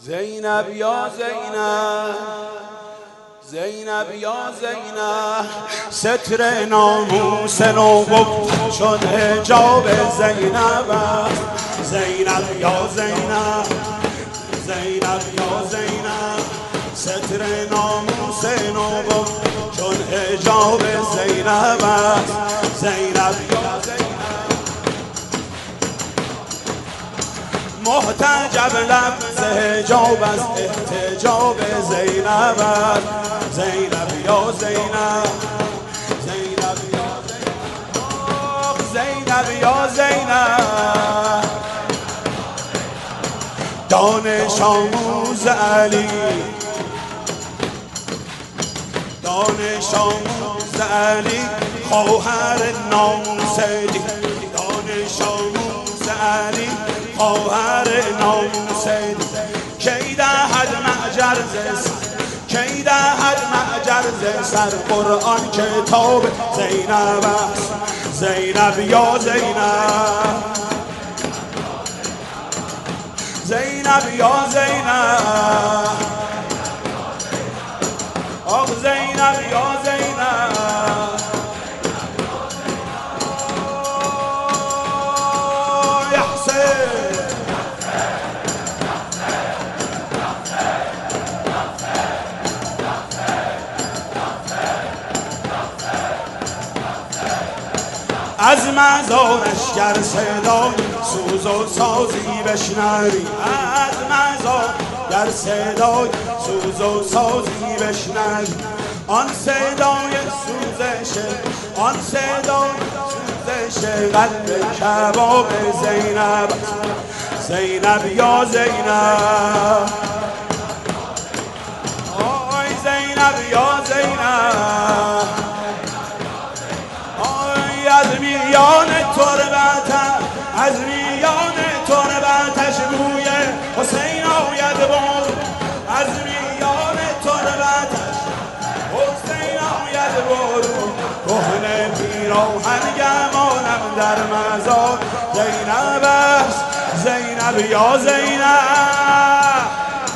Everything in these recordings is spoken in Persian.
زینب یا زینب، زینب یا زینب، ستر ناموس نبوت چون حجاب زینب است. زینب یا زینب، زینب یا زینب، ستر ناموس نبوت چون حجاب زینب است. زینب یا زینب، محتجب لفظ حجاب از احتجاب زینب است. زینب یا زینب، زینب یا زینب، زینب یا زینب، دانش آموز علی، دانش آموز علی، خواهر ناموس دی، دانش آموز علی، خواهر ناموس دی. کی دهد معجر ز سر، کی دهد معجر ز سر، قرآن کتاب زینب است. زینب یا زینب، زینب یا زینب، آخ زینب یا زینب، از مزارش گر صدای سوز و سازی بشنوی، از مزار گر صدای سوز و سازی بشنوی، آن صدای سوزش، آن صدای سوزش قلب کباب زینب. زینب یا زینب، آی زینب یا زینب، از میان تربتش، از میان تربتش بوی حسین آید بود، از میان تربتش حسین آید بود. کهنه پیراهن گمانم در مزار زینب است. زینب یا زینب،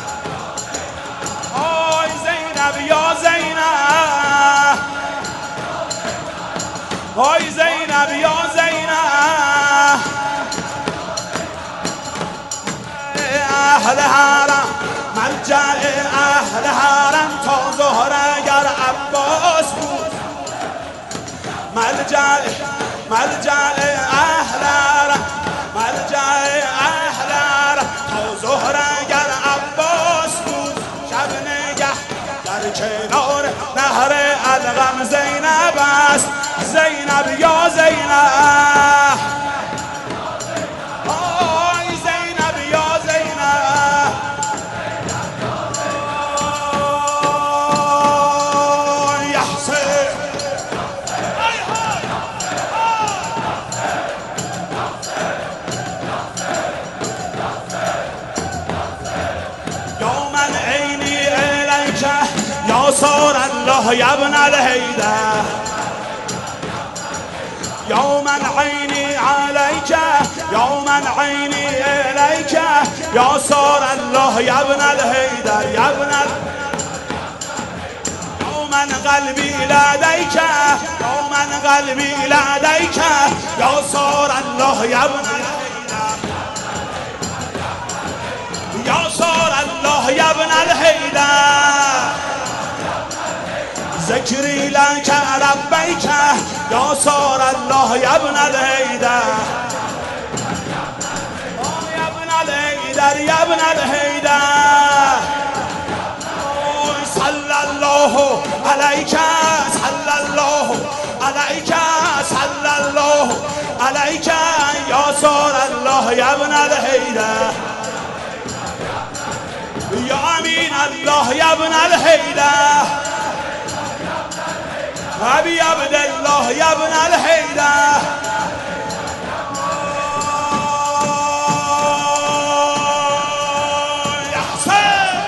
آی زینب یا زینب، آی زینب یا زینب، اهل حرم ملجأ اهل حرم تا ظهر اگر عباس بود، ملجأ اهل حرم، ملجأ اهل حرم تا ظهر اگر عباس بود. شب نگه در کنار نهر الغم زینب است. زینب یا زینب، آی زینب یا زینب، آی حسین، یا من عینی الیک یا صار الله یا ابن الحیدر، یا من عینی علیک، یا من عینی الیک یا صار الله یا ابن الحیدر، یا ابن یا من قلبی لدیک، یا من قلبی لدیک یا صار الله یا ابن الحیدر، یا صار الله یا ابن الحیدر، ذکری لک لبیک یا صار الله یا ابن الحیدر، یا ابن الحیدر، یا ابن الحیدر، صلی الله علیک، صلی الله علیک، صلی الله علیک یا صار الله یا ابن الحیدر، یا امین الله یا ابن الحیدر، ابی عبدالله یا ابن الحیدر، یا حسین،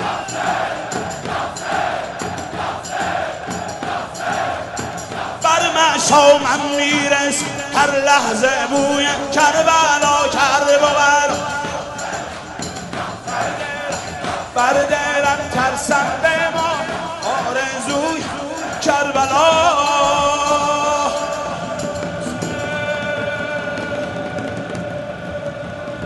بر معشومم میرس هر لحظه بوی کربلا، کربلا بر دلم ترسنده ما آرزوی کربلا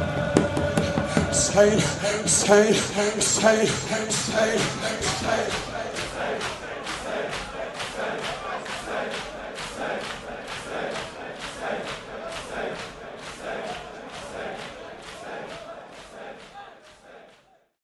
Hussein, Hussein, Hussein, Hussein, Hussein